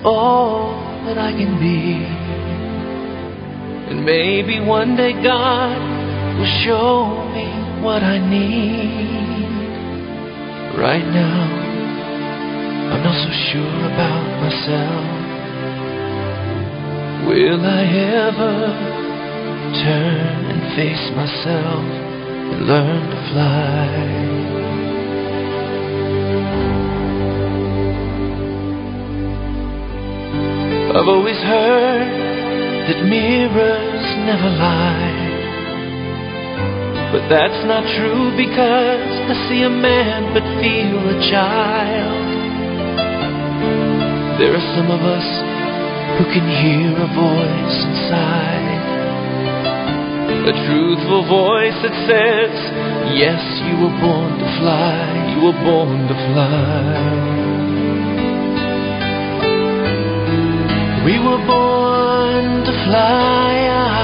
all that I can be. And maybe one day God will show me what I need. Right now, I'm not so sure about myself. Will I ever turn and face myself and learn to fly? I've always heard that mirrors never lie, but that's not true because I see a man but feel a child. There are some of us who can hear a voice inside, a truthful voice that says, yes, you were born to fly, you were born to fly. We were born to fly.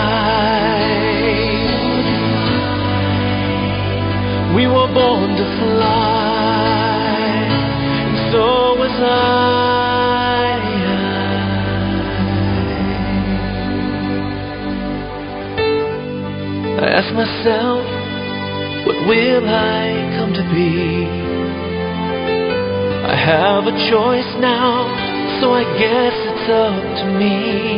We were born to fly, and so was I. I ask myself, what will I come to be? I have a choice now, so I guess it's up to me.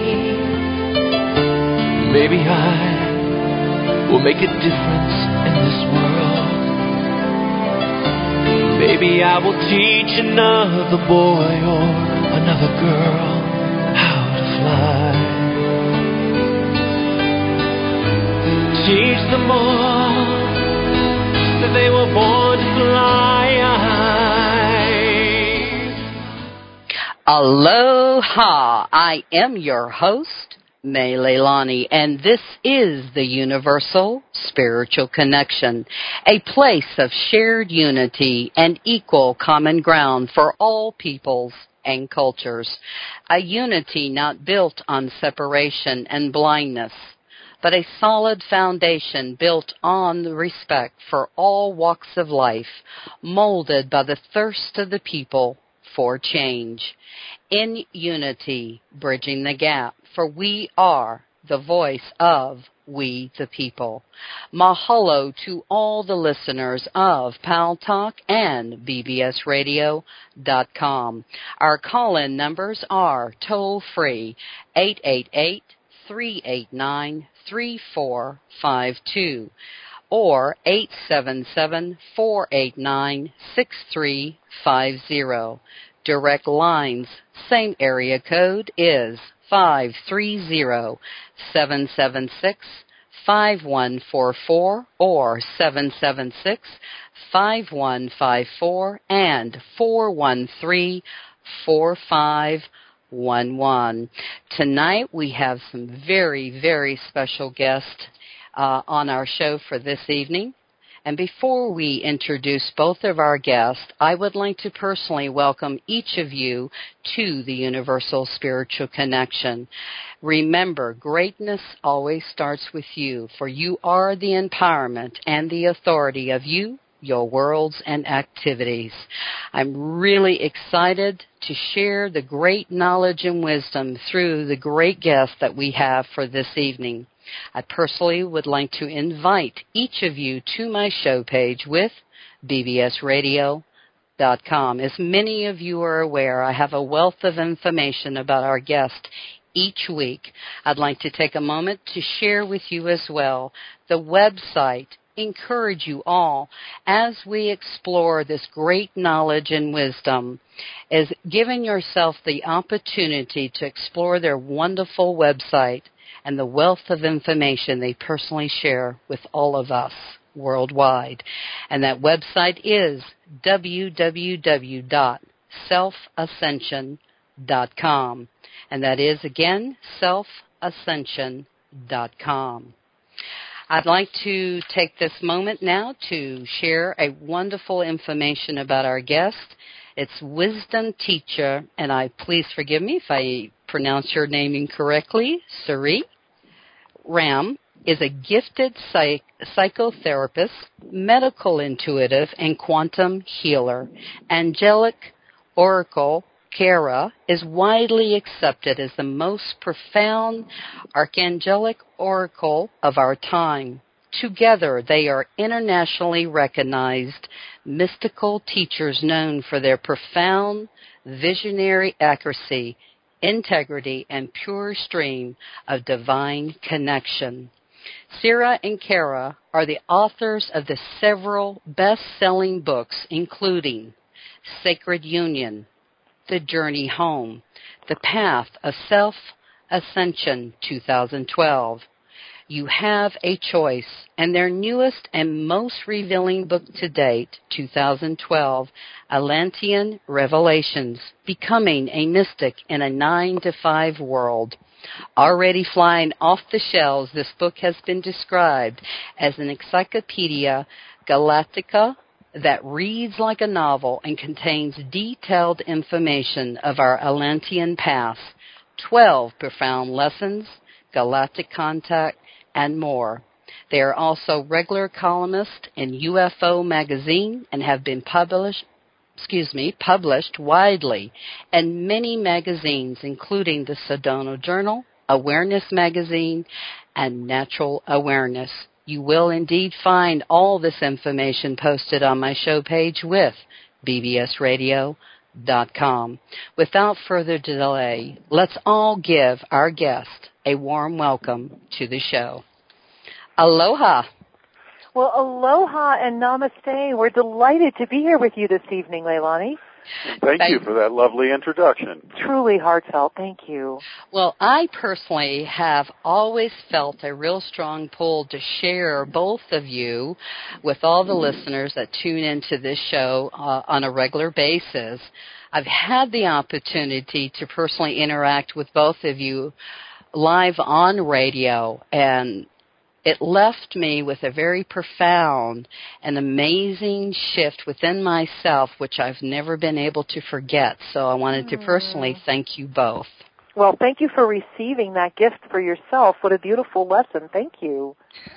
Maybe I will make a difference in this world. Maybe I will teach another boy or another girl how to fly. Teach them all that they were born to fly. Aloha! I am your host, May Leilani, and this is the Universal Spiritual Connection, a place of shared unity and equal common ground for all peoples and cultures, a unity not built on separation and blindness, but a solid foundation built on the respect for all walks of life, molded by the thirst of the people for change. In unity, bridging the gap, for we are the voice of we the people. Mahalo to all the listeners of Pal Talk and BBSRadio.com. Our call-in numbers are toll-free 888-389-3452 or 877-489-6350. Direct lines, same area code, is 530-776-5144 or 776-5154 and 413-4511. Tonight we have some very, very special guests on our show for this evening. And before we introduce both of our guests, I would like to personally welcome each of you to the Universal Spiritual Connection. Remember, greatness always starts with you, for you are the empowerment and the authority of you, your worlds, and activities. I'm really excited to share the great knowledge and wisdom through the great guests that we have for this evening. I personally would like to invite each of you to my show page with bbsradio.com. As many of you are aware, I have a wealth of information about our guest each week. I'd like to take a moment to share with you as well the website. Encourage you all as we explore this great knowledge and wisdom, is giving yourself the opportunity to explore their wonderful website and the wealth of information they personally share with all of us worldwide. And that website is www.selfascension.com. And that is, again, selfascension.com. I'd like to take this moment now to share a wonderful information about our guest. It's wisdom teacher, and please forgive me if I pronounce your name incorrectly, Sri Ram, is a gifted psychotherapist, medical intuitive, and quantum healer, angelic oracle, Kara is widely accepted as the most profound archangelic oracle of our time. Together, they are internationally recognized mystical teachers known for their profound visionary accuracy, integrity, and pure stream of divine connection. Sarah and Kara are the authors of the several best-selling books, including Sacred Union, The Journey Home, The Path of Self-Ascension, 2012, You Have a Choice, and their newest and most revealing book to date, 2012, Atlantean Revelations, Becoming a Mystic in a 9-to-5 World. Already flying off the shelves, this book has been described as an encyclopedia galactica that reads like a novel and contains detailed information of our Atlantean past, 12 profound lessons, galactic contact, and more. They are also regular columnists in UFO magazine and have been published widely in many magazines, including the Sedona Journal, Awareness Magazine, and Natural Awareness. You will indeed find all this information posted on my show page with bbsradio.com. Without further delay, let's all give our guest a warm welcome to the show. Aloha. Well, aloha and namaste. We're delighted to be here with you this evening, Leilani. Thank you for that lovely introduction. Truly heartfelt. Thank you. Well, I personally have always felt a real strong pull to share both of you with all the listeners that tune into this show on a regular basis. I've had the opportunity to personally interact with both of you live on radio, and it left me with a very profound and amazing shift within myself, which I've never been able to forget. So I wanted to personally thank you both. Well, thank you for receiving that gift for yourself. What a beautiful lesson. Thank you.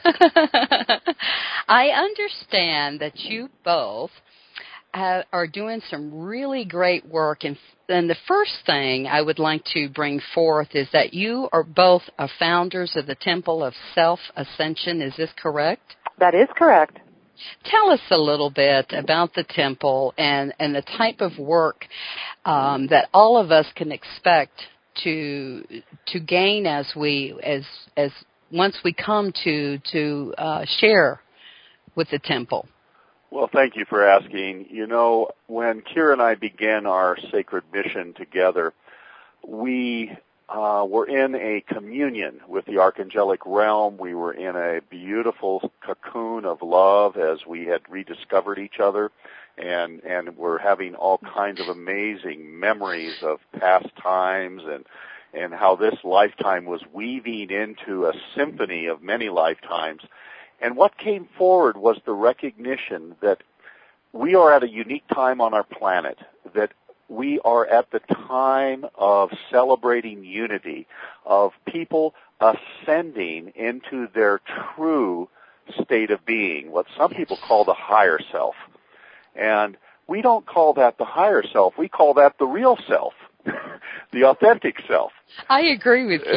I understand that you both are doing some really great work, and the first thing I would like to bring forth is that you are both founders of the Temple of Self-Ascension. Is this correct? That is correct. Tell us a little bit about the temple and the type of work that all of us can expect to gain as once we come to share with the temple. Well, thank you for asking. You know, when Kira and I began our sacred mission together, we were in a communion with the archangelic realm. We were in a beautiful cocoon of love as we had rediscovered each other, and we're having all kinds of amazing memories of past times and how this lifetime was weaving into a symphony of many lifetimes. And what came forward was the recognition that we are at a unique time on our planet, that we are at the time of celebrating unity, of people ascending into their true state of being, what some people call the higher self. And we don't call that the higher self, we call that the real self, the authentic self. I agree with you.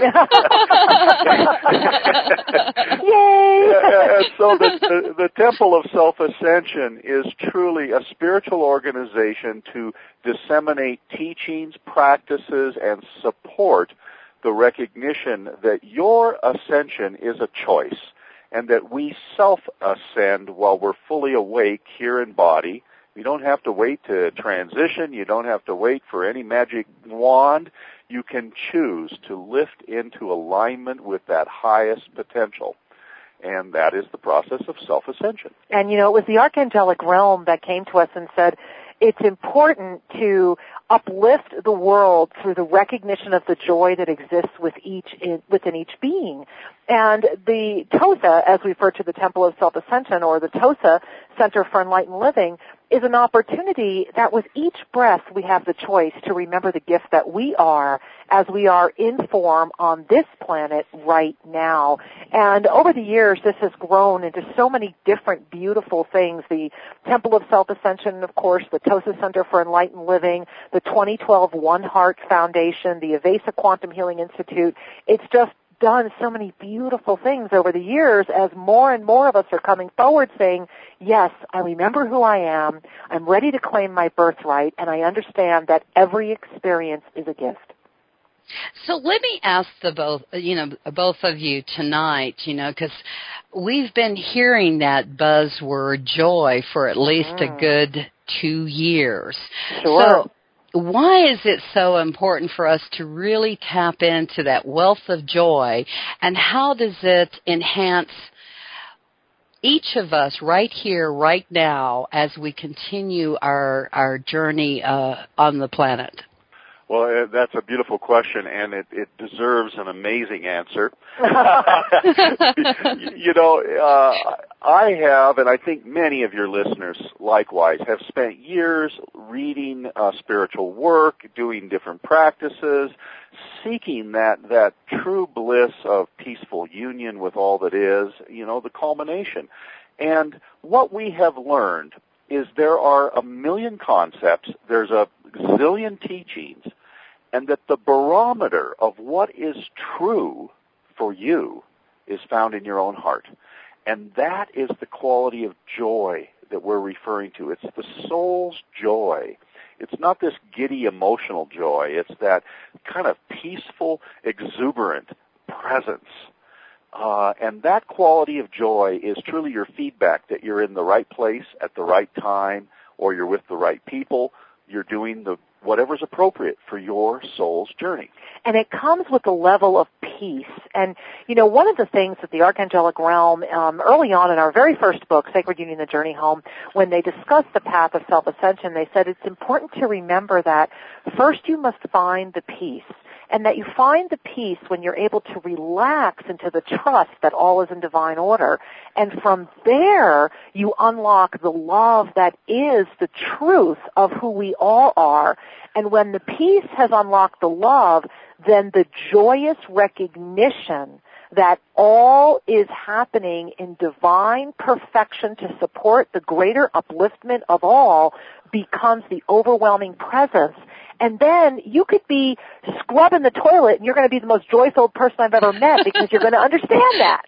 Yay! And so the Temple of Self-Ascension is truly a spiritual organization to disseminate teachings, practices, and support the recognition that your ascension is a choice, and that we self-ascend while we're fully awake here in body. You don't have to wait to transition. You don't have to wait for any magic wand. You can choose to lift into alignment with that highest potential. And that is the process of self-ascension. And, you know, it was the archangelic realm that came to us and said, it's important to uplift the world through the recognition of the joy that exists within each being. And the TOSA, as we refer to the Temple of Self-Ascension, or the TOSA, Center for Enlightened Living, is an opportunity that with each breath we have the choice to remember the gift that we are as we are in form on this planet right now. And over the years, this has grown into so many different beautiful things. The Temple of Self-Ascension, of course, the Tosa Center for Enlightened Living, the 2012 One Heart Foundation, the Avesa Quantum Healing Institute. It's just done so many beautiful things over the years as more and more of us are coming forward saying, yes, I remember who I am, I'm ready to claim my birthright, and I understand that every experience is a gift. So let me ask both of you tonight, because we've been hearing that buzzword joy for at least a good 2 years. Sure. So why is it so important for us to really tap into that wealth of joy, and how does it enhance each of us right here, right now, as we continue our journey on the planet? Well, that's a beautiful question, and it deserves an amazing answer. I have, and I think many of your listeners likewise, have spent years reading spiritual work, doing different practices, seeking that true bliss of peaceful union with all that is, the culmination. And what we have learned is there are a million concepts, there's a zillion teachings, and that the barometer of what is true for you is found in your own heart. And that is the quality of joy that we're referring to. It's the soul's joy. It's not this giddy emotional joy. It's that kind of peaceful, exuberant presence. And that quality of joy is truly your feedback that you're in the right place at the right time, or you're with the right people. You're doing whatever's appropriate for your soul's journey. And it comes with a level of peace. And, one of the things that the Archangelic Realm, early on in our very first book, Sacred Union, The Journey Home, when they discussed the path of self-ascension, they said it's important to remember that first you must find the peace. And that you find the peace when you're able to relax into the trust that all is in divine order. And from there, you unlock the love that is the truth of who we all are. And when the peace has unlocked the love, then the joyous recognition that all is happening in divine perfection to support the greater upliftment of all becomes the overwhelming presence. And then you could be scrubbing the toilet and you're going to be the most joy-filled person I've ever met because you're going to understand that.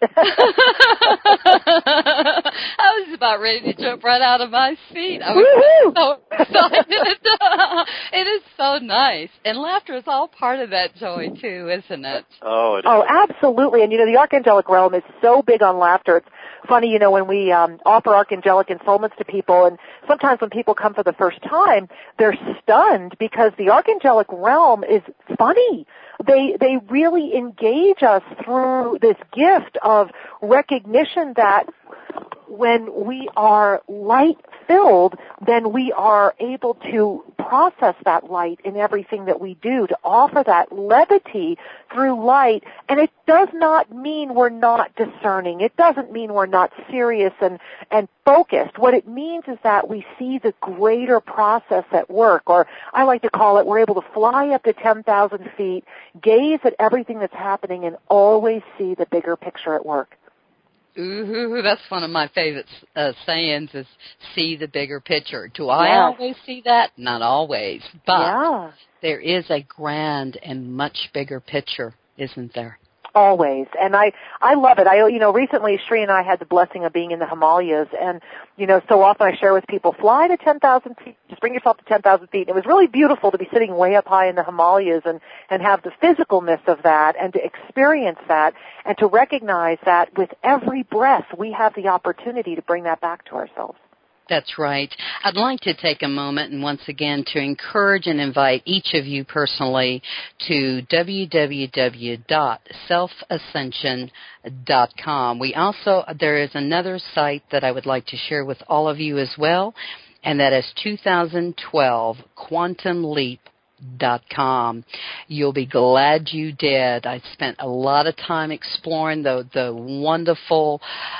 I was about ready to jump right out of my seat. I was so excited. It is so nice. And laughter is all part of that joy, too, isn't it? Oh, it is. Oh, absolutely. And, the Archangelic Realm is so big on laughter. It's funny, when we offer Archangelic ensoulments to people, and sometimes when people come for the first time, they're stunned because the Archangelic Realm is funny. They really engage us through this gift of recognition that when we are light-filled, then we are able to process that light in everything that we do, to offer that levity through light. And it does not mean we're not discerning. It doesn't mean we're not serious and focused. What it means is that we see the greater process at work, or I like to call it, we're able to fly up to 10,000 feet, gaze at everything that's happening, and always see the bigger picture at work. Ooh, that's one of my favorite sayings is see the bigger picture. Do I always see that? Not always. But there is a grand and much bigger picture, isn't there? Always. And I love it. Recently Sri and I had the blessing of being in the Himalayas, and, so often I share with people, fly to 10,000 feet, just bring yourself to 10,000 feet. And it was really beautiful to be sitting way up high in the Himalayas and have the physicalness of that and to experience that and to recognize that with every breath we have the opportunity to bring that back to ourselves. That's right. I'd like to take a moment and once again to encourage and invite each of you personally to www.selfascension.com. There is another site that I would like to share with all of you as well, and that is 2012 quantumleap.com. www.myinnervoice.com. You'll be glad you did. I spent a lot of time exploring the wonderful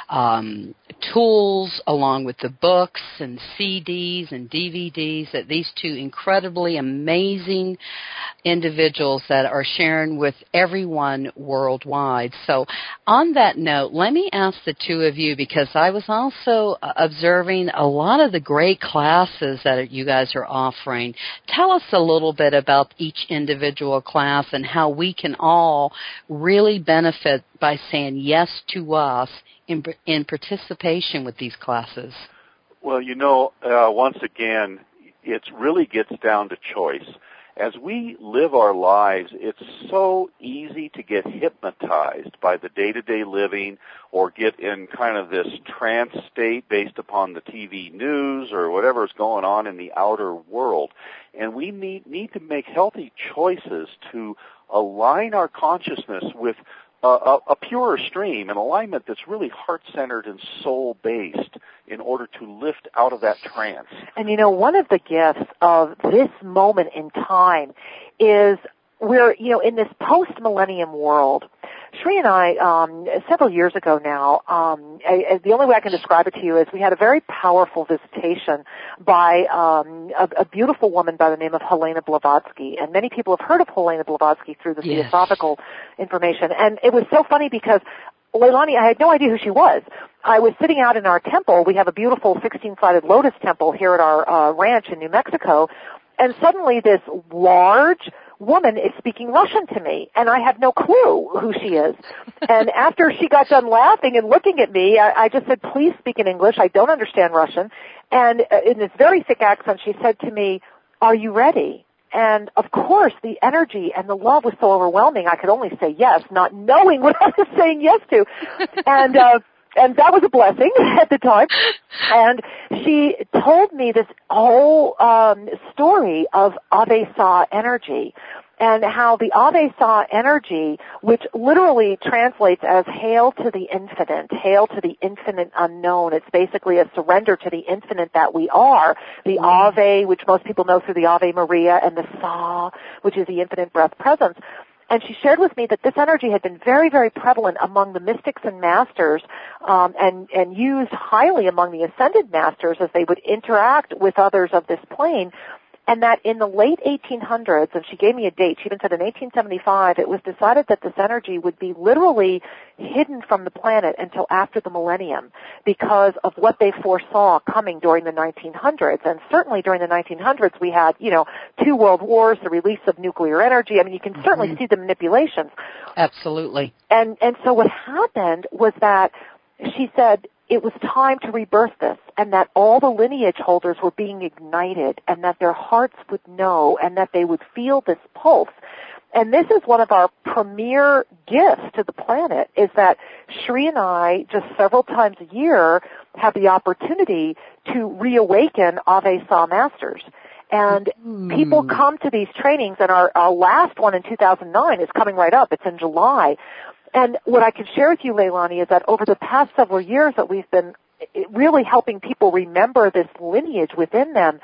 tools along with the books and CDs and DVDs that these two incredibly amazing individuals that are sharing with everyone worldwide. So on that note, let me ask the two of you, because I was also observing a lot of the great classes that you guys are offering. Tell us a little bit about each individual class and how we can all really benefit by saying yes to us in participation with these classes. Well, once again, it really gets down to choice. As we live our lives, it's so easy to get hypnotized by the day-to-day living or get in kind of this trance state based upon the TV news or whatever's going on in the outer world. And we need to make healthy choices to align our consciousness with a purer stream, an alignment that's really heart-centered and soul-based in order to lift out of that trance. And one of the gifts of this moment in time is we're, in this post-millennium world. Shri and I, several years ago now, the only way I can describe it to you is we had a very powerful visitation by a beautiful woman by the name of Helena Blavatsky. And many people have heard of Helena Blavatsky through the Theosophical information. And it was so funny because, Leilani, I had no idea who she was. I was sitting out in our temple. We have a beautiful 16-sided lotus temple here at our ranch in New Mexico. And suddenly this large woman is speaking Russian to me, and I have no clue who she is. And after she got done laughing and looking at me, I just said, please speak in English. I don't understand Russian. And in this very thick accent, she said to me, are you ready? And, of course, the energy and the love was so overwhelming, I could only say yes, not knowing what I was saying yes to. And that was a blessing at the time. And she told me this whole story of Ave-Sa energy and how the Ave-Sa energy, which literally translates as hail to the infinite unknown. It's basically a surrender to the infinite that we are. The Ave, which most people know through the Ave Maria, and the Sa, which is the infinite breath presence. And she shared with me that this energy had been very, very prevalent among the mystics and masters, and used highly among the ascended masters as they would interact with others of this plane. And that in the late 1800s, and she gave me a date, she even said in 1875, it was decided that this energy would be literally hidden from the planet until after the millennium because of what they foresaw coming during the 1900s. And certainly during the 1900s, we had, 2 world wars, the release of nuclear energy. I mean, you can certainly see the manipulations. Absolutely. And so what happened was that she said, it was time to rebirth this, and that all the lineage holders were being ignited, and that their hearts would know, and that they would feel this pulse. And this is one of our premier gifts to the planet, is that Shri and I, just several times a year, have the opportunity to reawaken Ave-Sa masters. And people come to these trainings, and our last one in 2009 is coming right up. It's in July. And what I can share with you, Leilani, is that over the past several years that we've been really helping people remember this lineage within them,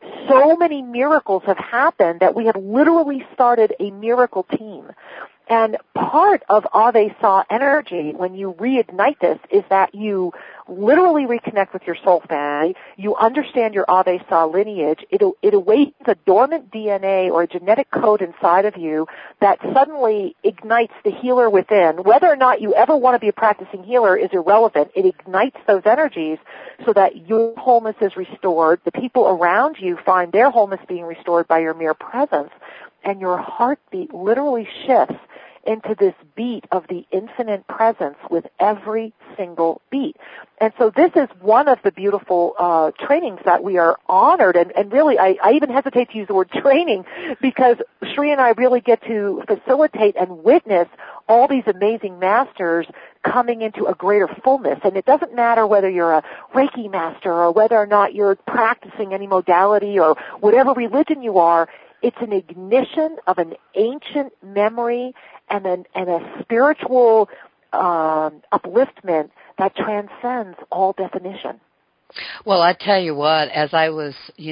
so many miracles have happened that we have literally started a miracle team. And part of Ave-Sa energy, when you reignite this, is that you literally reconnect with your soul family. You understand your Ave-Sa lineage. It awakens a dormant DNA or a genetic code inside of you that suddenly ignites the healer within. Whether or not you ever want to be a practicing healer is irrelevant. It ignites those energies so that your wholeness is restored. The people around you find their wholeness being restored by your mere presence. And your heartbeat literally shifts into this beat of the infinite presence with every single beat. And so this is one of the beautiful trainings that we are honored, and really I even hesitate to use the word training because Shri and I really get to facilitate and witness all these amazing masters coming into a greater fullness. And it doesn't matter whether you're a Reiki master or whether or not you're practicing any modality or whatever religion you are. It's an ignition of an ancient memory and a spiritual upliftment that transcends all definition. Well, I tell you what, as I was,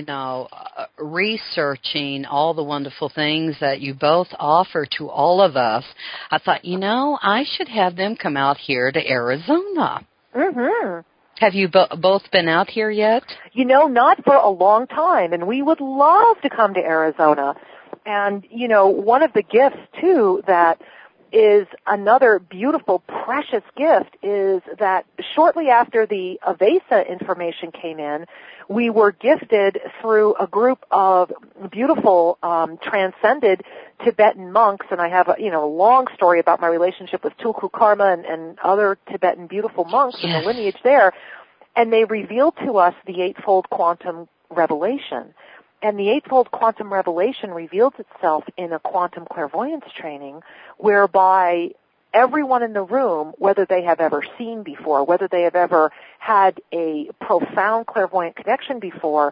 researching all the wonderful things that you both offer to all of us, I thought, I should have them come out here to Arizona. Mm-hmm. Have you both been out here yet? Not for a long time, and we would love to come to Arizona. And, one of the gifts, too, that is another beautiful, precious gift is that shortly after the Avesa information came in, we were gifted through a group of beautiful, transcended Tibetan monks, and I have a long story about my relationship with Tulku Karma and other Tibetan beautiful monks and the lineage there, and they revealed to us the Eightfold Quantum Revelation. And the Eightfold Quantum Revelation reveals itself in a quantum clairvoyance training whereby everyone in the room, whether they have ever seen before, whether they have ever had a profound clairvoyant connection before,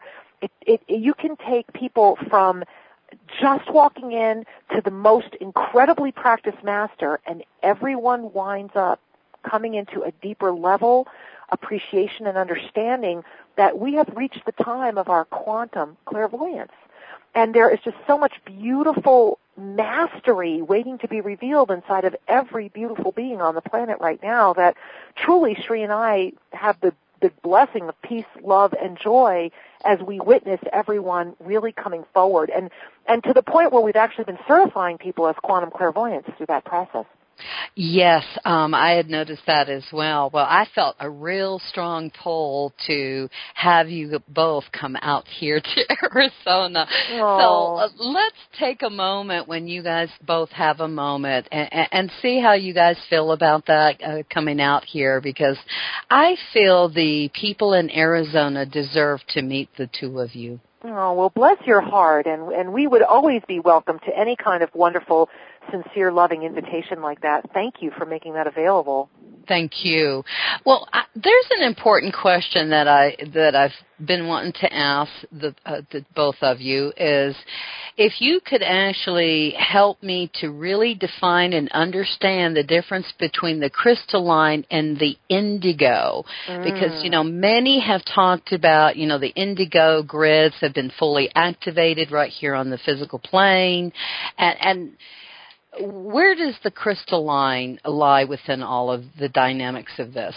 you can take people from just walking in to the most incredibly practiced master, and everyone winds up coming into a deeper level appreciation and understanding that we have reached the time of our quantum clairvoyance. And there is just so much beautiful mastery waiting to be revealed inside of every beautiful being on the planet right now that truly Sri and I have the blessing of peace, love, and joy as we witness everyone really coming forward. And to the point where we've actually been certifying people as quantum clairvoyants through that process. Yes, I had noticed that as well. Well, I felt a real strong pull to have you both come out here to Arizona. Aww. So let's take a moment when you guys both have a moment and see how you guys feel about that coming out here, because I feel the people in Arizona deserve to meet the two of you. Oh, well, bless your heart, and we would always be welcome to any kind of wonderful, sincere, loving invitation like that. Thank you for making that available. Thank you. Well, there's an important question that I've been wanting to ask the both of you is if you could actually help me to really define and understand the difference between the crystalline and the indigo, because many have talked about the indigo grids have been fully activated right here on the physical plane, and where does the crystalline lie within all of the dynamics of this?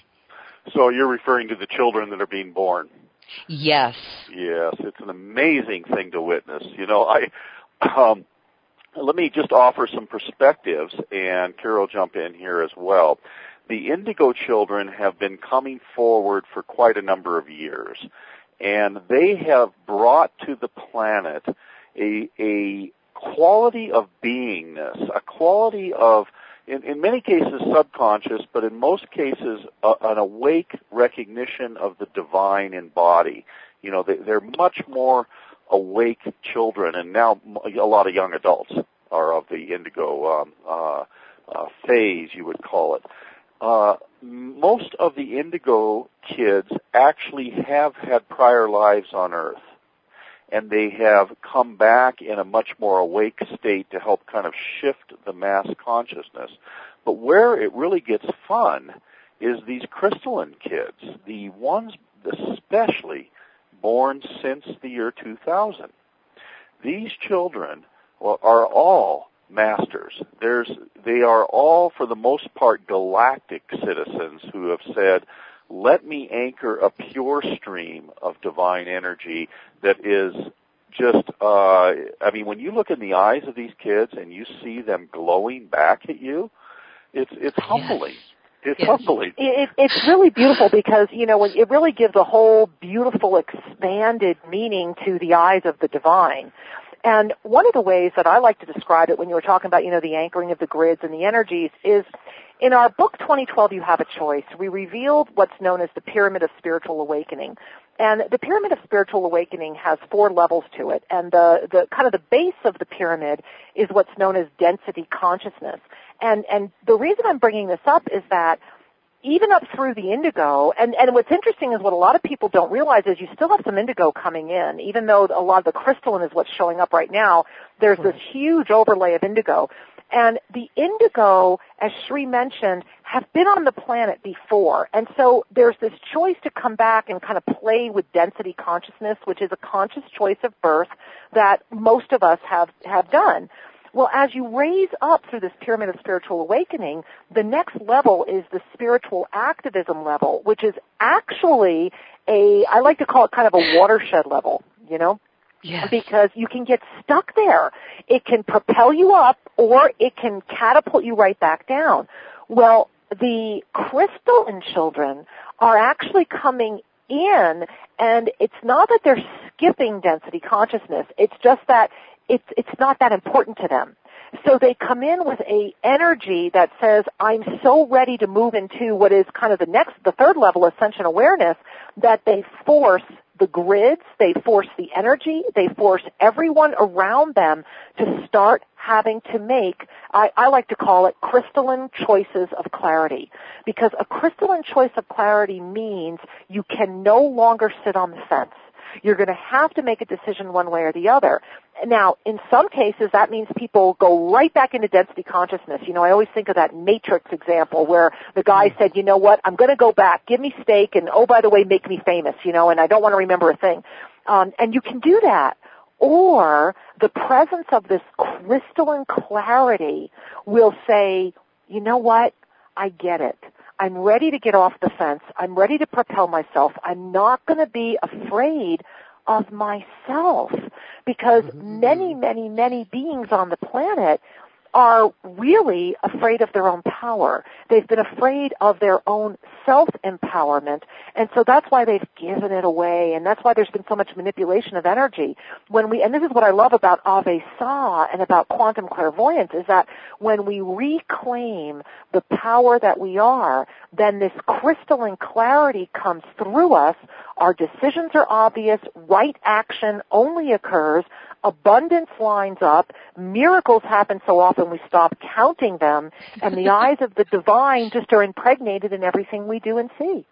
So you're referring to the children that are being born? Yes. Yes, it's an amazing thing to witness. Let me just offer some perspectives, and Carol jump in here as well. The indigo children have been coming forward for quite a number of years, and they have brought to the planet a quality of beingness, a quality of, in many cases, subconscious, but in most cases, an awake recognition of the divine in body. They're much more awake children, and now a lot of young adults are of the indigo phase, you would call it. Most of the indigo kids actually have had prior lives on Earth, and they have come back in a much more awake state to help kind of shift the mass consciousness. But where it really gets fun is these crystalline kids, the ones especially born since the year 2000. These children are all masters. They are all, for the most part, galactic citizens who have said, let me anchor a pure stream of divine energy that is just, when you look in the eyes of these kids and you see them glowing back at you, it's humbling. Yes. It's humbling. It's really beautiful because, it really gives a whole beautiful expanded meaning to the eyes of the divine. And one of the ways that I like to describe it when you were talking about, the anchoring of the grids and the energies is in our book 2012, You Have a Choice, we revealed what's known as the Pyramid of Spiritual Awakening. And the Pyramid of Spiritual Awakening has 4 levels to it. And the kind of the base of the pyramid is what's known as density consciousness. And the reason I'm bringing this up is that even up through the indigo, and what's interesting is what a lot of people don't realize is you still have some indigo coming in. Even though a lot of the crystalline is what's showing up right now, there's this huge overlay of indigo. And the indigo, as Sri mentioned, have been on the planet before. And so there's this choice to come back and kind of play with density consciousness, which is a conscious choice of birth that most of us have done. Well, as you raise up through this pyramid of spiritual awakening, the next level is the spiritual activism level, which is actually I like to call it kind of a watershed level, you know? Yes. Because you can get stuck there. It can propel you up or it can catapult you right back down. Well, the crystalline children are actually coming in, and it's not that they're skipping density consciousness. It's just that it's not that important to them. So they come in with a energy that says, I'm so ready to move into what is kind of the third level, ascension awareness, that they force the grids, they force the energy, they force everyone around them to start having to make, I like to call it crystalline choices of clarity. Because a crystalline choice of clarity means you can no longer sit on the fence. You're going to have to make a decision one way or the other. Now, in some cases, that means people go right back into density consciousness. You know, I always think of that Matrix example where the guy said, you know what, I'm going to go back, give me steak, and oh, by the way, make me famous, you know, and I don't want to remember a thing. And you can do that. Or the presence of this crystalline clarity will say, you know what, I get it. I'm ready to get off the fence. I'm ready to propel myself. I'm not going to be afraid of myself, because many, many, many beings on the planet are really afraid of their own power. They've been afraid of their own self-empowerment, and so that's why they've given it away, and that's why there's been so much manipulation of energy. And this is what I love about Ave Sa and about quantum clairvoyance, is that when we reclaim the power that we are, then this crystalline clarity comes through us. Our decisions are obvious, right action only occurs, abundance lines up, miracles happen so often we stop counting them, and the eyes of the divine just are impregnated in everything we do and see.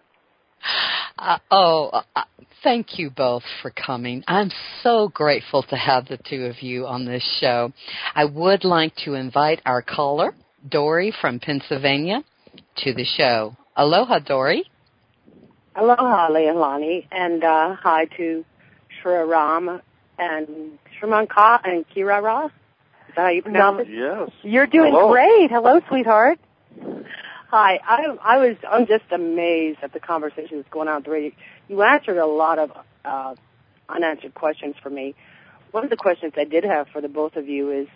Thank you both for coming. I'm so grateful to have the two of you on this show. I would like to invite our caller, Dory from Pennsylvania, to the show. Aloha, Dory. Aloha, Leilani, and hi to Shri Ram and Shrimanka and Kira Ra. Is that how you pronounce it? Yes. You're doing Hello. great. Hello, sweetheart. Hi. I'm just amazed at the conversation that's going on at the radio. You answered a lot of unanswered questions for me. One of the questions I did have for the both of you is,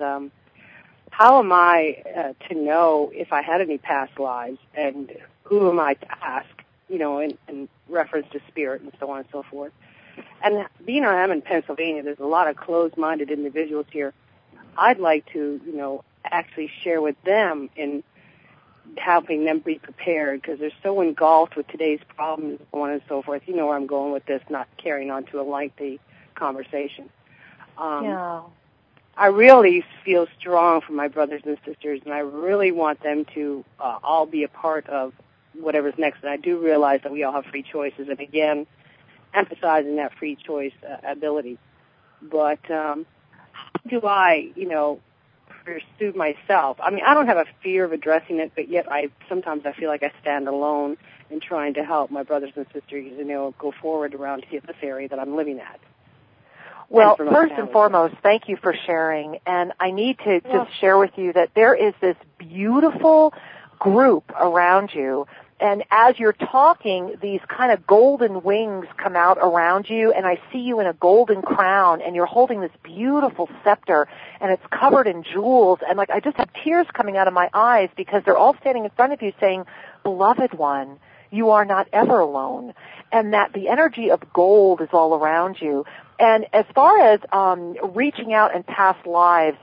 how am I to know if I had any past lives, and who am I to ask, you know, in reference to spirit and so on and so forth? And being I am in Pennsylvania, there's a lot of closed-minded individuals here. I'd like to, you know, actually share with them in helping them be prepared, because they're so engulfed with today's problems and so on and so forth. You know where I'm going with this, not carrying on to a lengthy conversation. Yeah. I really feel strong for my brothers and sisters, and I really want them to all be a part of whatever's next. And I do realize that we all have free choices, and again, emphasizing that free choice ability. But how do I, you know, pursue myself? I mean, I don't have a fear of addressing it, but yet sometimes I feel like I stand alone in trying to help my brothers and sisters, you know, go forward around this area that I'm living at. Well, first and foremost, thank you for sharing. And I need to just share with you that there is this beautiful group around you. And as you're talking, these kind of golden wings come out around you, and I see you in a golden crown, and you're holding this beautiful scepter, and it's covered in jewels. And like, I just have tears coming out of my eyes, because they're all standing in front of you saying, beloved one, you are not ever alone. And that the energy of gold is all around you. And as far as reaching out in past lives,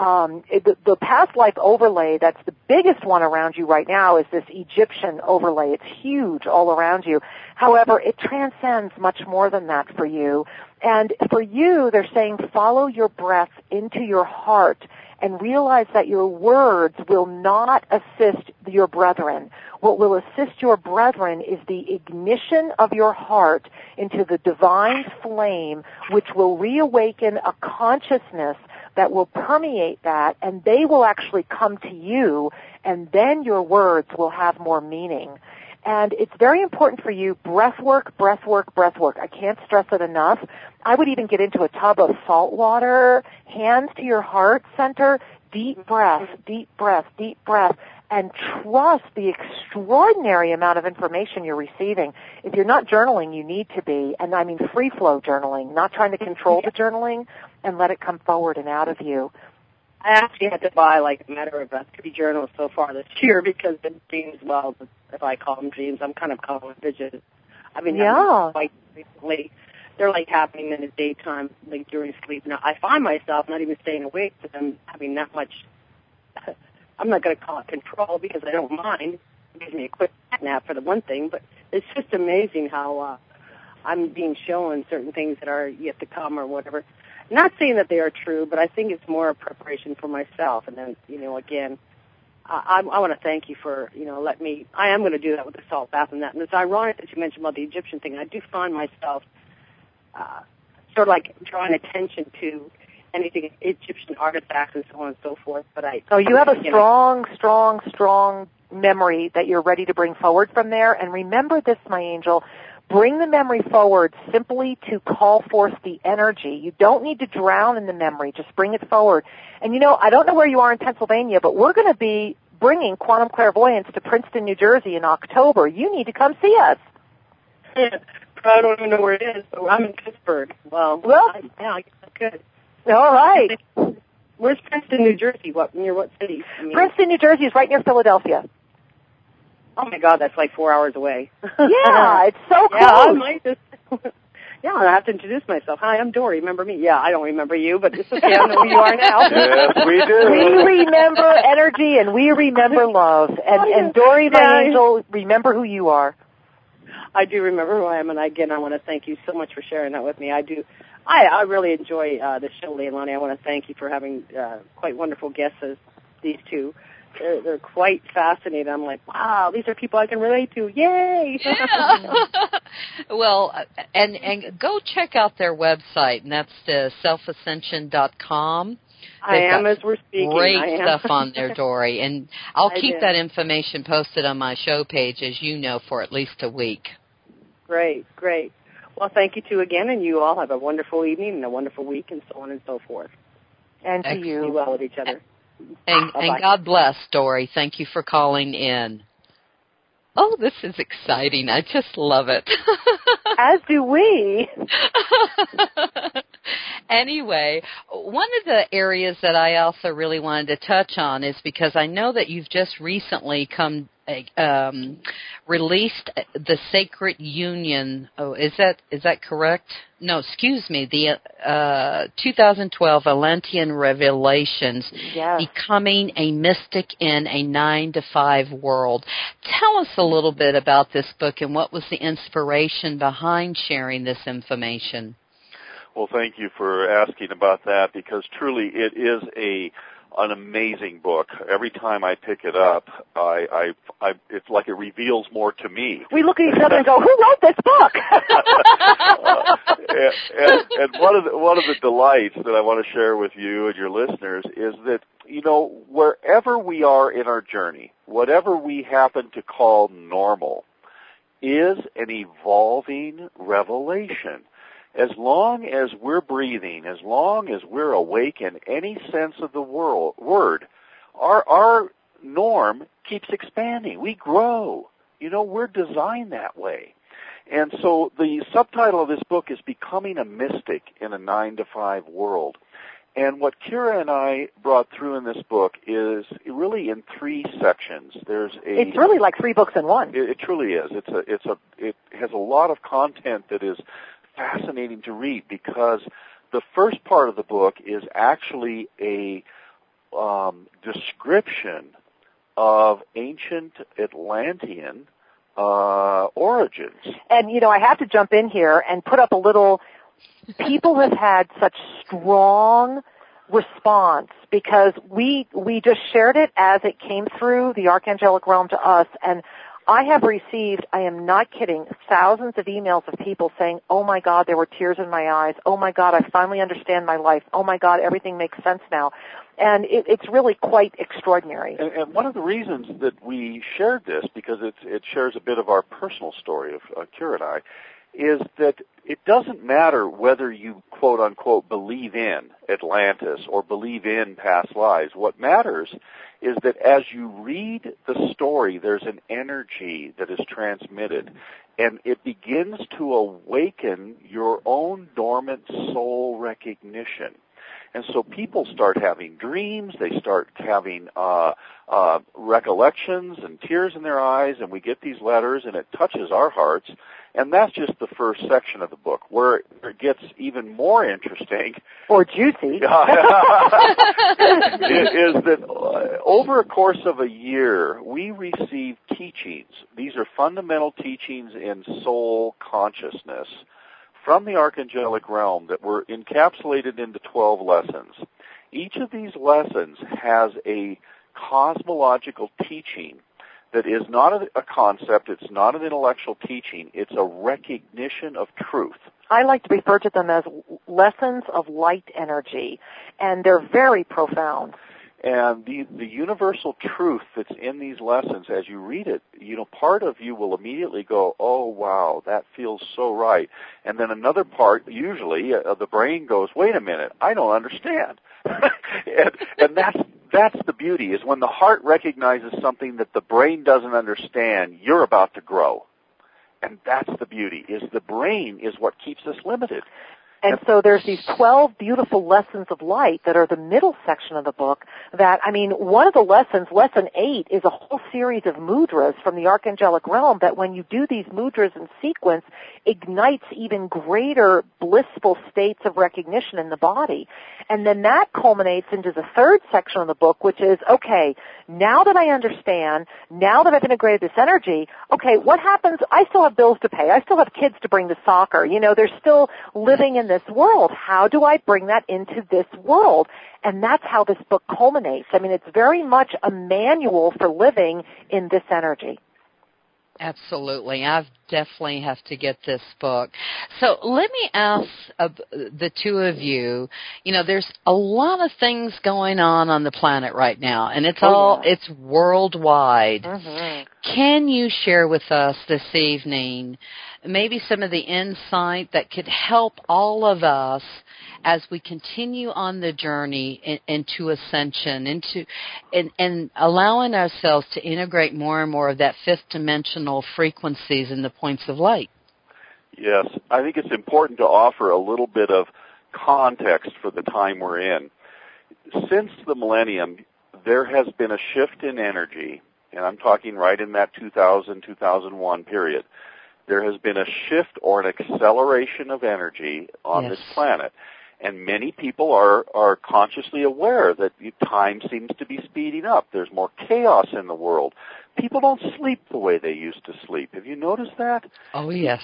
the past life overlay that's the biggest one around you right now is this Egyptian overlay. It's huge all around you. However, it transcends much more than that for you. And for you, they're saying follow your breath into your heart and realize that your words will not assist your brethren. What will assist your brethren is the ignition of your heart into the divine flame, which will reawaken a consciousness that will permeate that, and they will actually come to you, and then your words will have more meaning. And it's very important for you, breath work, breath work, breath work. I can't stress it enough. I would even get into a tub of salt water, hands to your heart center, deep breath, deep breath, deep breath, and trust the extraordinary amount of information you're receiving. If you're not journaling, you need to be, and I mean free-flow journaling, not trying to control the journaling, and let it come forward and out of you. I actually had to buy like a matter of 3 journals so far this year because the dreams, well, if I call them dreams, I'm kind of calling them visions. I mean, quite recently, they're like happening in the daytime, like during sleep. Now, I find myself not even staying awake because I'm having that much, I'm not going to call it control because I don't mind. It gives me a quick nap for the one thing, but it's just amazing how I'm being shown certain things that are yet to come or whatever. Not saying that they are true, but I think it's more a preparation for myself. And then, again, I want to thank you for, letting me, I am going to do that with the salt bath and that. And it's ironic that you mentioned about the Egyptian thing. I do find myself sort of like drawing attention to anything Egyptian artifacts and so on and so forth. But you have a strong memory that you're ready to bring forward from there. And remember this, my angel. Bring the memory forward simply to call forth the energy. You don't need to drown in the memory. Just bring it forward. And, I don't know where you are in Pennsylvania, but we're going to be bringing Quantum Clairvoyance to Princeton, New Jersey in October. You need to come see us. I don't even know where it is, but I'm in Pittsburgh. Well, I guess I could. All right. Where's Princeton, New Jersey? Near what city? Princeton, New Jersey is right near Philadelphia. Oh, my God, that's like 4 hours away. Yeah, it's so cool. Yeah, I might just... I have to introduce myself. Hi, I'm Dory. Remember me? Yeah, I don't remember you, but it's okay. I know who you are now. Yes, we do. We remember energy, and we remember love. And Dory, my angel, remember who you are. I do remember who I am, and again, I want to thank you so much for sharing that with me. I really enjoy the show, Leilani. I want to thank you for having quite wonderful guests as these two. They're quite fascinating. I'm like, wow, these are people I can relate to. Yay! Yeah. Well, and go check out their website, and that's selfascension.com. I am as we're speaking. Great stuff on there, Dory. And I'll keep that information posted on my show page, as you know, for at least a week. Great. Well, thank you, too, again, and you all have a wonderful evening and a wonderful week and so on and so forth. And to you. Be well with each other. And God bless, Dory. Thank you for calling in. Oh, this is exciting. I just love it. As do we. Anyway, one of the areas that I also really wanted to touch on is because I know that you've just recently released the Sacred Union. Oh, is that correct? No, excuse me. The 2012 Atlantean Revelations, yes. Becoming a Mystic in a 9-to-5 World. Tell us a little bit about this book and what was the inspiration behind sharing this information. Well, thank you for asking about that, because truly it is an amazing book. Every time I pick it up, it's like it reveals more to me. We look at each other and go, "Who wrote this book?" and one of the delights that I want to share with you and your listeners is that, wherever we are in our journey, whatever we happen to call normal, is an evolving revelation. As long as we're breathing, as long as we're awake in any sense of the word, our norm keeps expanding. We grow. We're designed that way. And so the subtitle of this book is Becoming a Mystic in a 9-to-5 World. And what Kira and I brought through in this book is really in 3 sections. It's really like 3 books in one. It truly is. It has a lot of content that is fascinating to read, because the first part of the book is actually a description of ancient Atlantean origins. And, I have to jump in here and put up a little, people have had such strong response, because we just shared it as it came through the archangelic realm to us, and I have received, I am not kidding, thousands of emails of people saying, oh my God, there were tears in my eyes. Oh my God, I finally understand my life. Oh my God, everything makes sense now. And it's really quite extraordinary. And one of the reasons that we shared this, because it shares a bit of our personal story of Kira and I, is that it doesn't matter whether you, quote unquote, believe in Atlantis or believe in past lives. What matters is that as you read the story, there's an energy that is transmitted, and it begins to awaken your own dormant soul recognition. And so people start having dreams, they start having recollections and tears in their eyes, and we get these letters, and it touches our hearts. And that's just the first section of the book, where it gets even more interesting. Or juicy. Is that over a course of a year, we receive teachings. These are fundamental teachings in soul consciousness from the Archangelic realm that were encapsulated into 12 lessons. Each of these lessons has a cosmological teaching that is not a concept, it's not an intellectual teaching, it's a recognition of truth. I like to refer to them as lessons of light energy, and they're very profound. And the universal truth that's in these lessons, as you read it, part of you will immediately go, oh, wow, that feels so right. And then another part, usually, the brain goes, wait a minute, I don't understand. and that's the beauty, is when the heart recognizes something that the brain doesn't understand, you're about to grow. And that's the beauty, is the brain is what keeps us limited. And so there's these 12 beautiful lessons of light that are the middle section of the book that, one of the lessons, lesson 8, is a whole series of mudras from the Archangelic realm that when you do these mudras in sequence, ignites even greater blissful states of recognition in the body. And then that culminates into the third section of the book, which is, okay, now that I understand, now that I've integrated this energy, okay, what happens? I still have bills to pay. I still have kids to bring to soccer. They're still living in this world. How do I bring that into this world? And that's how this book culminates. It's very much a manual for living in this energy. Absolutely. I definitely have to get this book. So let me ask the two of you, there's a lot of things going on the planet right now, and it's worldwide. Mm-hmm. Can you share with us this evening maybe some of the insight that could help all of us as we continue on the journey into ascension, and allowing ourselves to integrate more and more of that fifth dimensional frequencies and the points of light? Yes, I think it's important to offer a little bit of context for the time we're in. Since the millennium, there has been a shift in energy, and I'm talking right in that 2000-2001 period. There has been a shift or an acceleration of energy on this planet. And many people are consciously aware that time seems to be speeding up. There's more chaos in the world. People don't sleep the way they used to sleep. Have you noticed that? Oh, yes.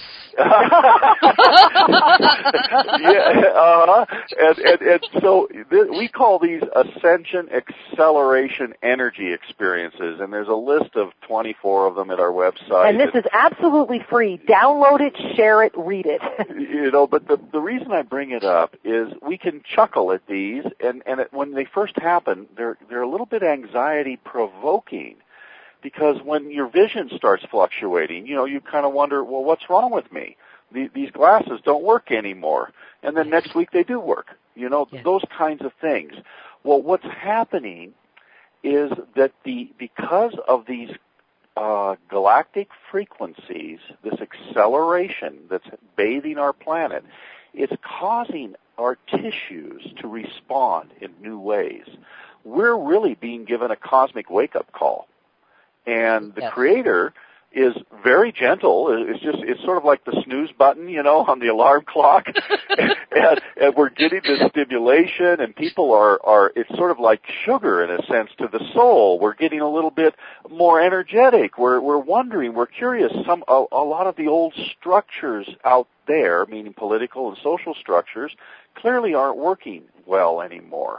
And so we call these ascension acceleration energy experiences, and there's a list of 24 of them at our website. And this is absolutely free. Download it, share it, read it. But the reason I bring it up is we can chuckle at these, and when they first happen, they're a little bit anxiety-provoking. Because when your vision starts fluctuating, you kind of wonder, well, what's wrong with me? These glasses don't work anymore. And then next week they do work. Those kinds of things. Well, what's happening is that because of these galactic frequencies, this acceleration that's bathing our planet, it's causing our tissues to respond in new ways. We're really being given a cosmic wake-up call. And the Creator is very gentle. It's sort of like the snooze button, on the alarm clock. and we're getting this stimulation, and people are, it's sort of like sugar in a sense to the soul. We're getting a little bit more energetic. We're wondering, we're curious. A lot of the old structures out there, meaning political and social structures, clearly aren't working well anymore.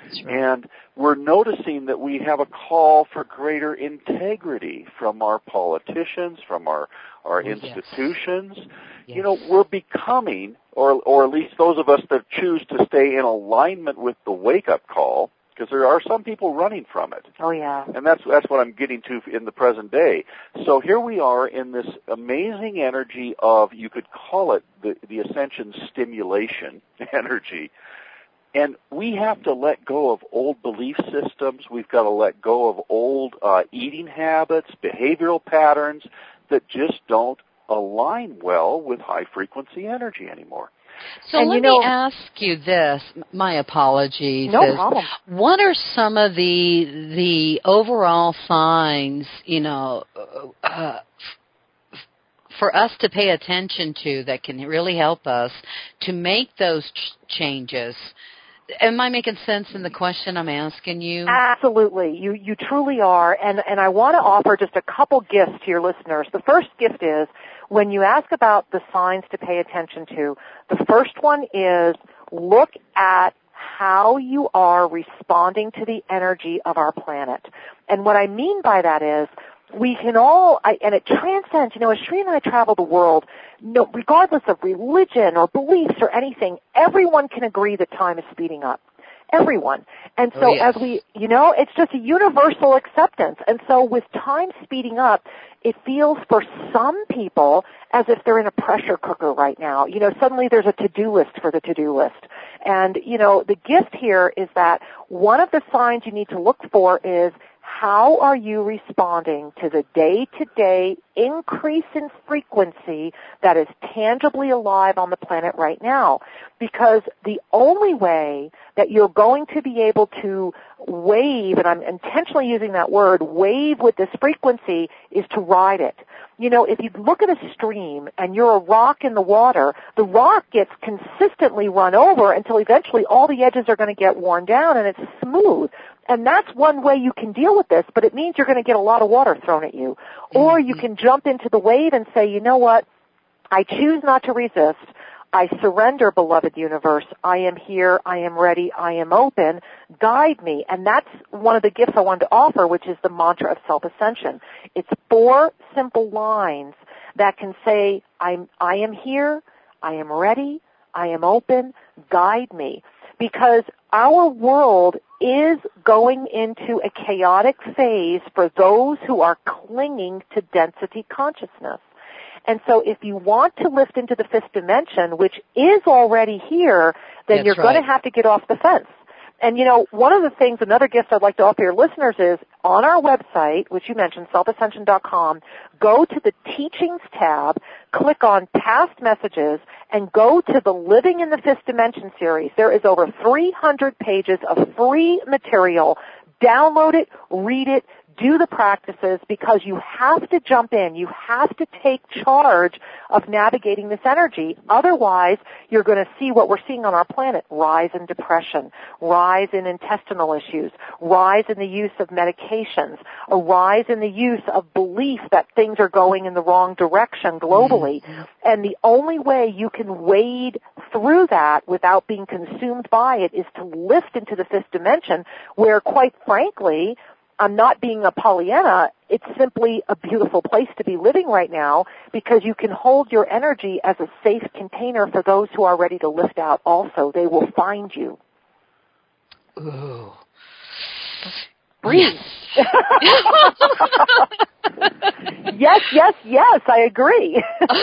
And we're noticing that we have a call for greater integrity from our politicians, from our institutions. Yes. You know, we're becoming, or at least those of us that choose to stay in alignment with the wake-up call, because there are some people running from it. Oh, yeah. And that's what I'm getting to in the present day. So here we are in this amazing energy of, you could call it the ascension stimulation energy. And we have to let go of old belief systems. We've got to let go of old eating habits, behavioral patterns that just don't align well with high-frequency energy anymore. So let me ask you this. My apologies. No problem. What are some of the overall signs, you know, for us to pay attention to that can really help us to make those changes? Am I making sense in the question I'm asking you? Absolutely. You truly are. And I want to offer just a couple gifts to your listeners. The first gift is, when you ask about the signs to pay attention to, the first one is look at how you are responding to the energy of our planet. And what I mean by that is, we can all, and it transcends, you know, as Sri and I travel the world, no, regardless of religion or beliefs or anything, everyone can agree that time is speeding up. Everyone. And so as we, you know, it's just a universal acceptance. And so with time speeding up, it feels for some people as if they're in a pressure cooker right now. You know, suddenly there's a to-do list for the to-do list. And, you know, the gift here is that one of the signs you need to look for is, how are you responding to the day-to-day increase in frequency that is tangibly alive on the planet right now? Because the only way that you're going to be able to wave, and I'm intentionally using that word, wave with this frequency, is to ride it. You know, if you look at a stream and you're a rock in the water, the rock gets consistently run over until eventually all the edges are going to get worn down and it's smooth. And that's one way you can deal with this, but it means you're going to get a lot of water thrown at you. Or you can jump into the wave and say, you know what, I choose not to resist. I surrender, beloved universe. I am here. I am ready. I am open. Guide me. And that's one of the gifts I wanted to offer, which is the mantra of self-ascension. It's 4 simple lines that can say, I am here. I am ready. I am open. Guide me. Because our world is going into a chaotic phase for those who are clinging to density consciousness. And so if you want to lift into the 5th dimension, which is already here, then you're going to have to get off the fence. And, you know, one of the things, another gift I'd like to offer your listeners is, on our website, which you mentioned, selfascension.com, go to the Teachings tab, click on Past Messages, and go to the Living in the 5th Dimension series. There is over 300 pages of free material. Download it, read it, do the practices, because you have to jump in. You have to take charge of navigating this energy. Otherwise, you're going to see what we're seeing on our planet: rise in depression, rise in intestinal issues, rise in the use of medications, a rise in the use of belief that things are going in the wrong direction globally. And the only way you can wade through that without being consumed by it is to lift into the 5th dimension, where, quite frankly, I'm not being a Pollyanna, it's simply a beautiful place to be living right now, because you can hold your energy as a safe container for those who are ready to lift out also. They will find you. Ooh. Breathe. Yes. yes, I agree.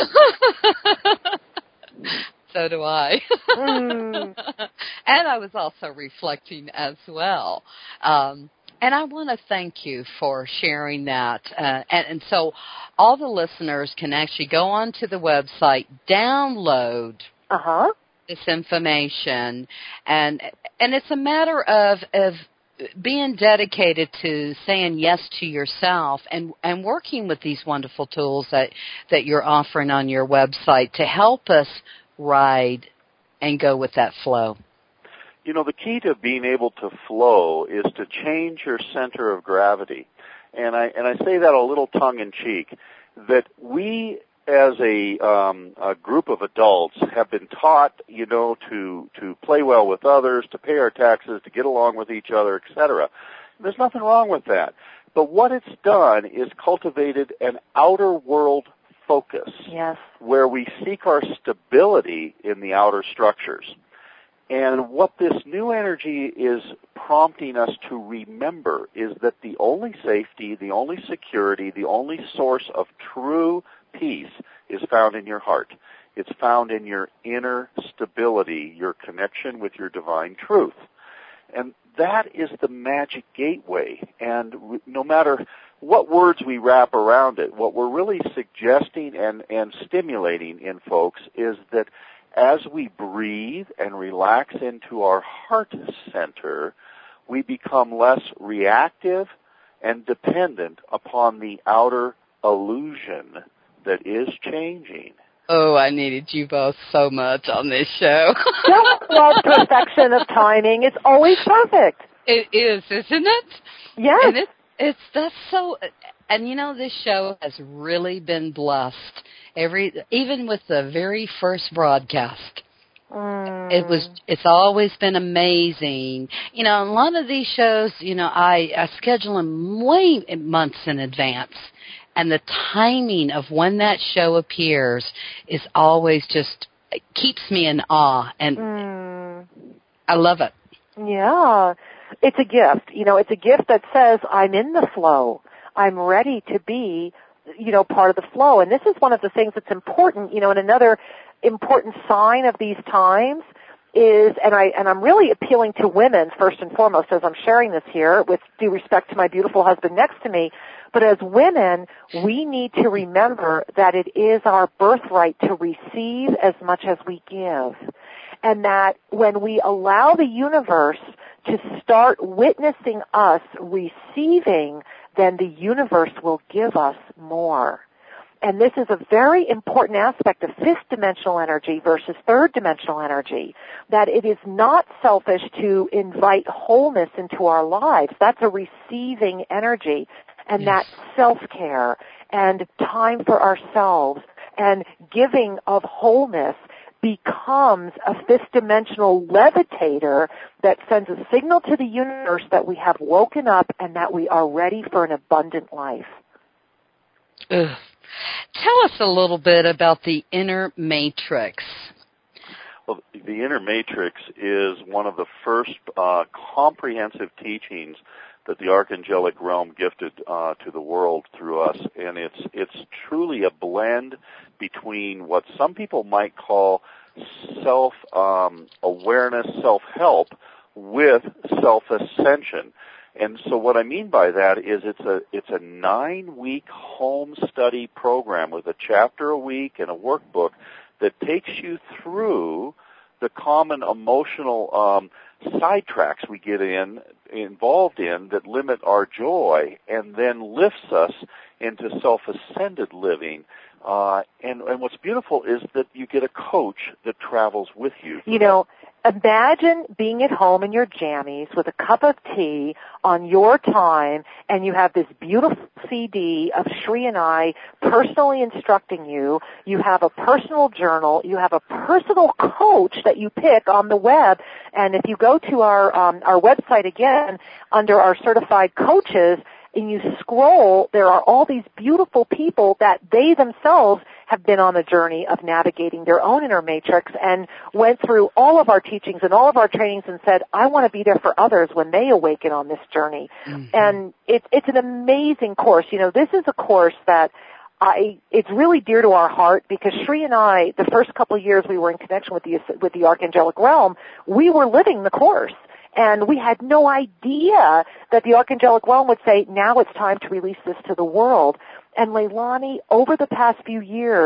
So do I. And I was also reflecting as well. And I want to thank you for sharing that. And so all the listeners can actually go onto the website, download this information, and it's a matter of being dedicated to saying yes to yourself and working with these wonderful tools that you're offering on your website to help us ride and go with that flow. You know, the key to being able to flow is to change your center of gravity. And I say that a little tongue-in-cheek, that we as a group of adults, have been taught, to play well with others, to pay our taxes, to get along with each other, etc. There's nothing wrong with that. But what it's done is cultivated an outer world focus, yes, where we seek our stability in the outer structures. And what this new energy is prompting us to remember is that the only safety, the only security, the only source of true peace is found in your heart. It's found in your inner stability, your connection with your divine truth. And that is the magic gateway. And no matter what words we wrap around it, what we're really suggesting and stimulating in folks is that as we breathe and relax into our heart center, we become less reactive and dependent upon the outer illusion that is changing. Oh, I needed you both so much on this show. Don't love perfection of timing. It's always perfect. It is, isn't it? Yes. And that's so, and this show has really been blessed. Even with the very first broadcast, it's always been amazing. A lot of these shows, I schedule them way months in advance, and the timing of when that show appears is always just keeps me in awe, and I love it. Yeah, it's a gift. It's a gift that says I'm in the flow. I'm ready to be part of the flow. And this is one of the things that's important, and another important sign of these times is, and I'm really appealing to women first and foremost as I'm sharing this here with due respect to my beautiful husband next to me, but as women, we need to remember that it is our birthright to receive as much as we give. And that when we allow the universe to start witnessing us receiving, then the universe will give us more. And this is a very important aspect of fifth-dimensional energy versus third-dimensional energy, that it is not selfish to invite wholeness into our lives. That's a receiving energy. And that self-care and time for ourselves and giving of wholeness becomes a fifth-dimensional levitator that sends a signal to the universe that we have woken up and that we are ready for an abundant life. Ugh. Tell us a little bit about the inner matrix. Well, the inner matrix is one of the first comprehensive teachings that the archangelic realm gifted to the world through us, and it's truly a blend between what some people might call self-awareness, self-help, with self-ascension. And so what I mean by that is it's a 9-week home study program with a chapter a week and a workbook that takes you through the common emotional sidetracks we get involved in that limit our joy, and then lifts us into self-ascended living. And what's beautiful is that you get a coach that travels with you. Imagine being at home in your jammies with a cup of tea on your time, and you have this beautiful CD of Shri and I personally instructing you. You have a personal journal. You have a personal coach that you pick on the web. And if you go to our website again, under our certified coaches, and you scroll, there are all these beautiful people that they themselves have been on the journey of navigating their own inner matrix and went through all of our teachings and all of our trainings and said, I want to be there for others when they awaken on this journey. Mm-hmm. And it's an amazing course. This is a course that it's really dear to our heart, because Shri and I, the first couple of years we were in connection with the archangelic realm, we were living the course. And we had no idea that the archangelic realm would say, now it's time to release this to the world. And Leilani, over the past few years,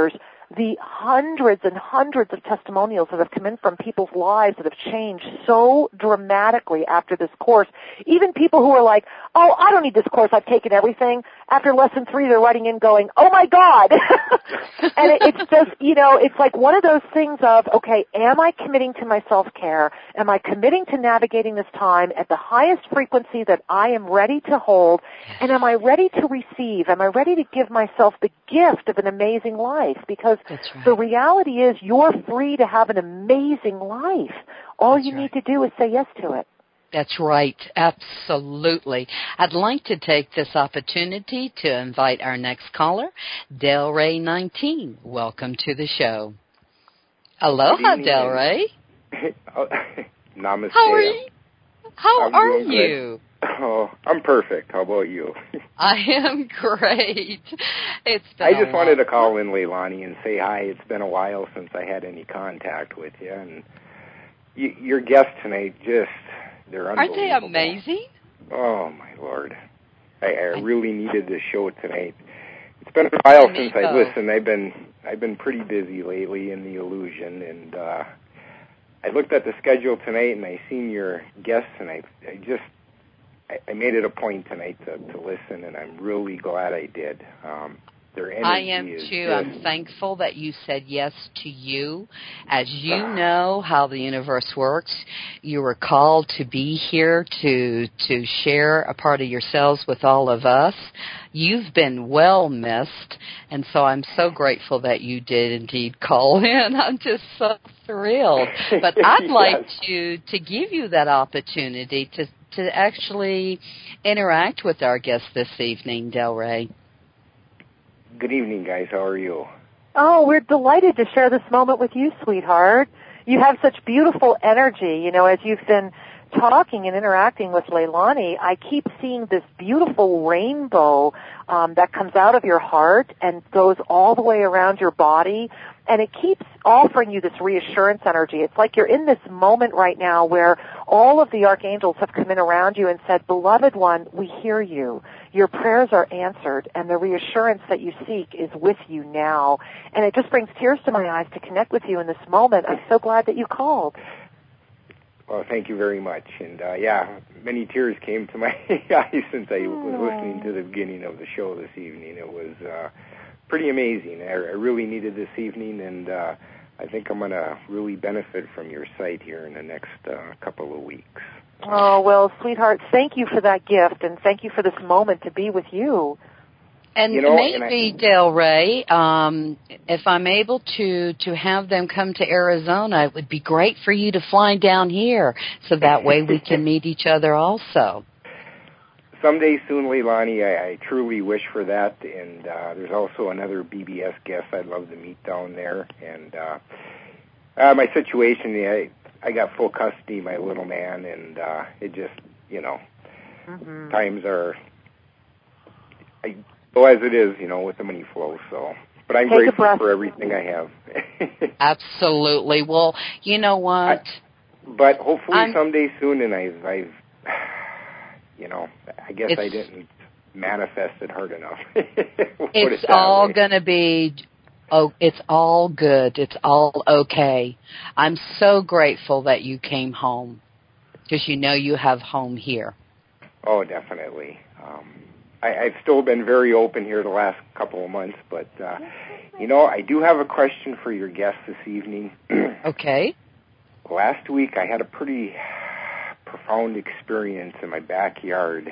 the hundreds and hundreds of testimonials that have come in from people's lives that have changed so dramatically after this course. Even people who are like, oh, I don't need this course, I've taken everything. After lesson 3, they're writing in going, oh my God. And it's just, it's like one of those things of, okay, am I committing to my self-care? Am I committing to navigating this time at the highest frequency that I am ready to hold? And am I ready to receive? Am I ready to give myself the gift of an amazing life? Because the reality is you're free to have an amazing life. All you need to do is say yes to it. That's right. Absolutely. I'd like to take this opportunity to invite our next caller, Delray 19. Welcome to the show. Aloha, Delray. Namaste. How are you? Oh, I'm perfect. How about you? I am great. I just wanted to call in, Leilani, and say hi. It's been a while since I had any contact with you, and your guests tonight they're unbelievable. Aren't they amazing? Oh, my Lord. I really needed this show tonight. It's been a while since I listened. I've been pretty busy lately in the illusion, and I looked at the schedule tonight, and I seen your guests, and I made it a point tonight to listen, and I'm really glad I did. Their energy I am too. I'm thankful that you said yes to you. As you know how the universe works, you were called to be here to share a part of yourselves with all of us. You've been well missed, and so I'm so grateful that you did indeed call in. I'm just so thrilled. But I'd like to give you that opportunity to actually interact with our guest this evening, Delray. Good evening, guys. How are you? Oh, we're delighted to share this moment with you, sweetheart. You have such beautiful energy. As you've been talking and interacting with Leilani, I keep seeing this beautiful rainbow that comes out of your heart and goes all the way around your body. And it keeps offering you this reassurance energy. It's like you're in this moment right now where all of the archangels have come in around you and said, beloved one, we hear you. Your prayers are answered, and the reassurance that you seek is with you now. And it just brings tears to my eyes to connect with you in this moment. I'm so glad that you called. Well, thank you very much. And, many tears came to my eyes since I was listening to the beginning of the show this evening. It was pretty amazing. I really needed this evening, and I think I'm going to really benefit from your site here in the next couple of weeks. Oh, well, sweetheart, thank you for that gift, and thank you for this moment to be with you. And maybe, Delray, if I'm able to have them come to Arizona, it would be great for you to fly down here, so that way we can meet each other also. Someday soon, Leilani, I truly wish for that, and there's also another BBS guest I'd love to meet down there. And my situation, I got full custody of my little man, and it just, times are, I go as it is, with the money flow, so. But I'm grateful for everything I have. Absolutely. Well, you know what? But hopefully someday soon, and I've I guess I didn't manifest it hard enough. It's all going to be, it's all good. It's all okay. I'm so grateful that you came home because you have home here. Oh, definitely. I've still been very open here the last couple of months, but, I do have a question for your guest this evening. Okay. Last week I had a pretty profound experience in my backyard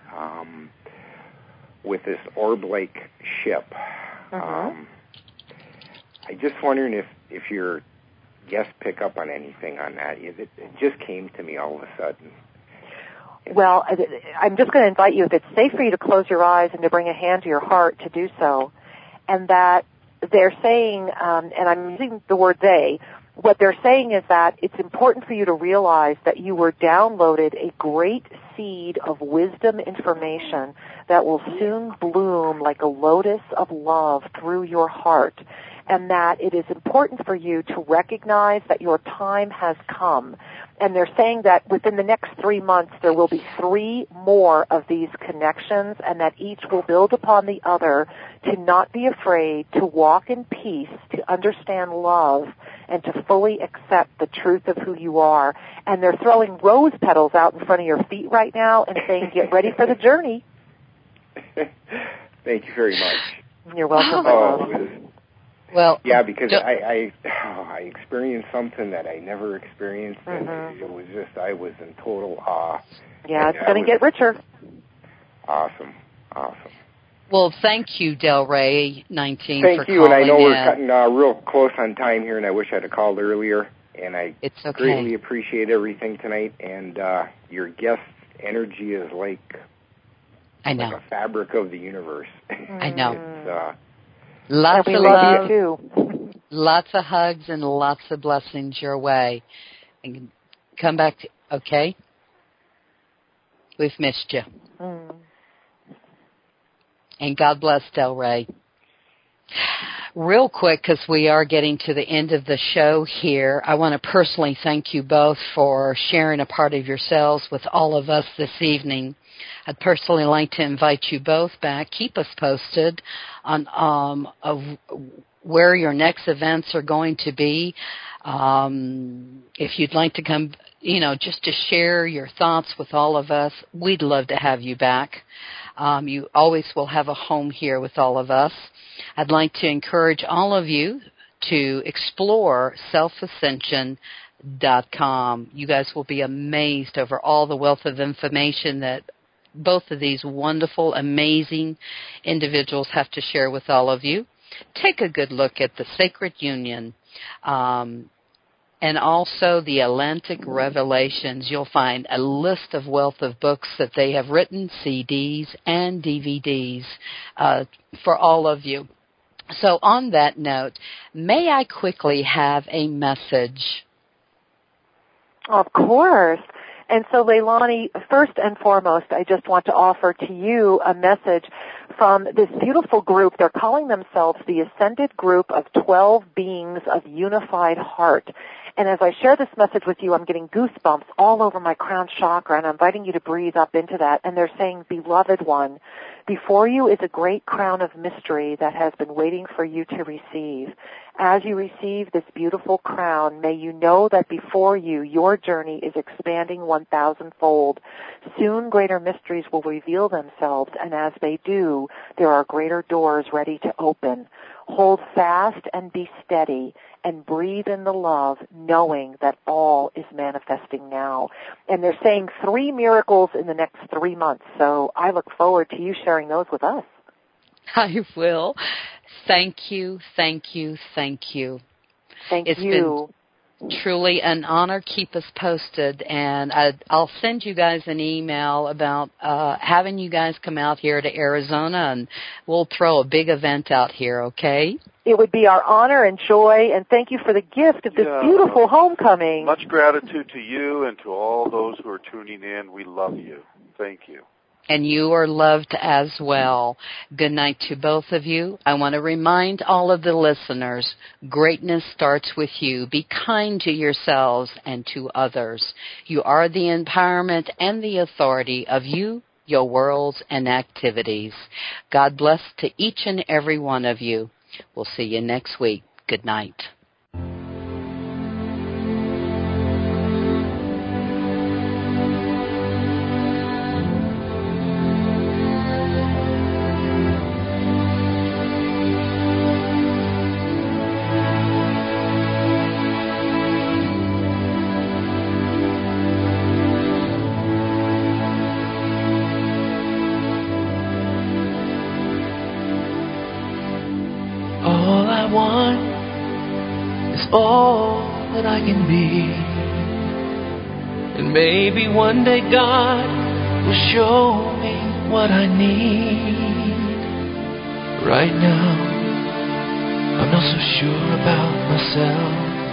with this orb-like ship. I'm just wondering if your guests pick up on anything on that. It just came to me all of a sudden. Well, I'm just going to invite you, if it's safe for you to close your eyes and to bring a hand to your heart, to do so. And that they're saying, and I'm using the word they, what they're saying is that it's important for you to realize that you were downloaded a great seed of wisdom information that will soon bloom like a lotus of love through your heart. and that it is important for you to recognize that your time has come. And they're saying that within the next 3 months there will be 3 more of these connections, and that each will build upon the other, to not be afraid, to walk in peace, to understand love, and to fully accept the truth of who you are. And they're throwing rose petals out in front of your feet right now and saying, get ready for the journey. Thank you very much. You're welcome. Well, yeah, because I experienced something that I never experienced, and it was just, I was in total awe. Yeah, it's going to get richer. Awesome. Well, thank you, Delray 19, thank for you, calling and I know in. we're cutting real close on time here, and I wish I'd have called earlier, and I greatly appreciate everything tonight, and your guest's energy is like a fabric of the universe. I know. It's, lots of love you too. Lots of hugs and lots of blessings your way. And come back, okay? We've missed you. And God bless Delray. Real quick, because we are getting to the end of the show here, I want to personally thank you both for sharing a part of yourselves with all of us this evening. I'd personally like to invite you both back. Keep us posted on of where your next events are going to be. If you'd like to come, just to share your thoughts with all of us, we'd love to have you back. You always will have a home here with all of us. I'd like to encourage all of you to explore selfascension.com. You guys will be amazed over all the wealth of information that both of these wonderful, amazing individuals have to share with all of you. Take a good look at the Sacred Union and also the Atlantic Revelations. You'll find a list of wealth of books that they have written, CDs and DVDs for all of you. So on that note, may I quickly have a message? Of course. And so, Leilani, first and foremost, I just want to offer to you a message from this beautiful group. They're calling themselves the Ascended Group of 12 Beings of Unified Heart. And as I share this message with you, I'm getting goosebumps all over my crown chakra, and I'm inviting you to breathe up into that. And they're saying, Beloved one, before you is a great crown of mystery that has been waiting for you to receive. As you receive this beautiful crown, may you know that before you, your journey is expanding 1,000-fold. Soon greater mysteries will reveal themselves, and as they do, there are greater doors ready to open. Hold fast and be steady, and breathe in the love, knowing that all is manifesting now. And they're saying 3 miracles in the next 3 months, so I look forward to you sharing those with us. I will. Thank you, thank you, thank you. It's been truly an honor. Keep us posted, and I'll send you guys an email about having you guys come out here to Arizona, and we'll throw a big event out here, okay? It would be our honor and joy, and thank you for the gift of this beautiful homecoming. Much gratitude to you and to all those who are tuning in. We love you. Thank you. And you are loved as well. Good night to both of you. I want to remind all of the listeners, greatness starts with you. Be kind to yourselves and to others. You are the empowerment and the authority of you, your worlds, and activities. God bless to each and every one of you. We'll see you next week. Good night. All that I can be, and maybe one day God will show me what I need. Right now, I'm not so sure about myself.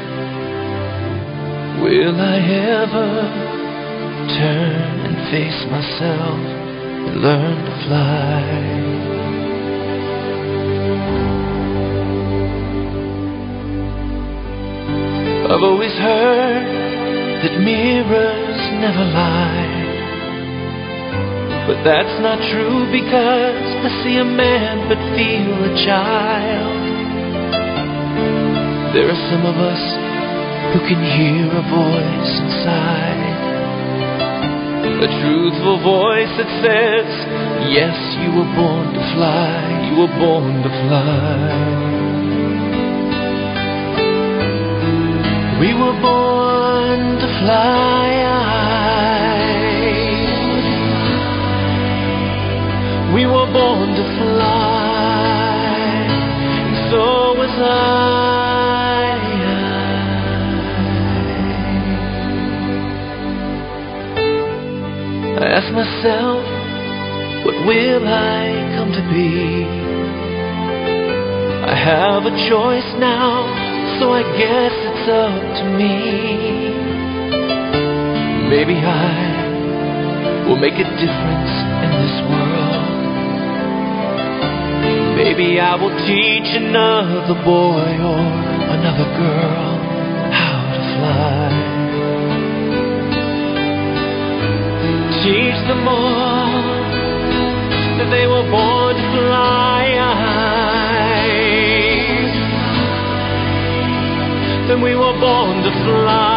Will I ever turn and face myself and learn to fly? I've always heard that mirrors never lie, but that's not true because I see a man but feel a child. There are some of us who can hear a voice inside, a truthful voice that says, yes, you were born to fly, you were born to fly. We were born to fly. We were born to fly. And so was I. I ask myself, what will I come to be? I have a choice now, so I guess it's up to me. Maybe I will make a difference in this world. Maybe I will teach another boy or another girl how to fly. Teach them all that they were born to fly. Then we were born to fly.